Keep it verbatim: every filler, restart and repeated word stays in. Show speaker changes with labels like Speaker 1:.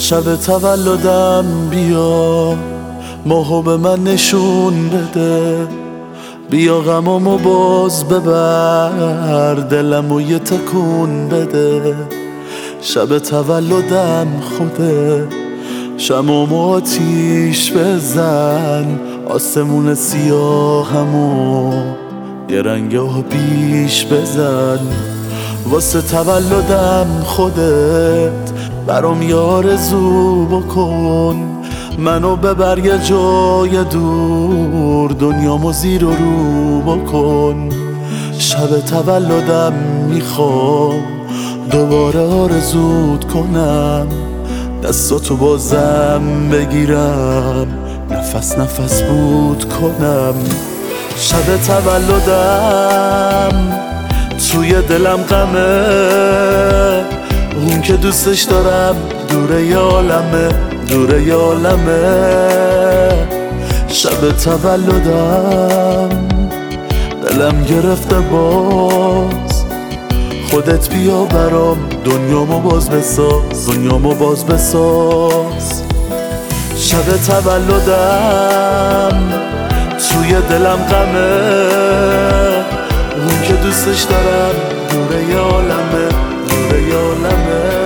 Speaker 1: شب تولدم بیا، ماهو به من نشون بده، بیا غمامو باز ببر، دلمو یه تکون بده. شب تولدم خوده، شمامو آتیش بزن، آسمون سیاهمو یه رنگ آبیش بزن. واسه تولدم خودت برام یه آرزو بکن، منو ببر یه جای دور، دنیامو زیر و رو بکن. شب تولدم میخوام دوباره آرزوت کنم، دستاتو بازم بگیرم، نفس نفس بود کنم. شب تولدم توی دلم غمه، اون که دوستش دارم دوره ی عالمه، دوره ی عالمه. شب تولدم دلم گرفته باز، خودت بیا برام دنیامو باز بساز، دنیامو باز بساز. شب تولدم توی دلم غمه، اون که دوستش دارم دوره ی عالمه، دوره ی عالمه.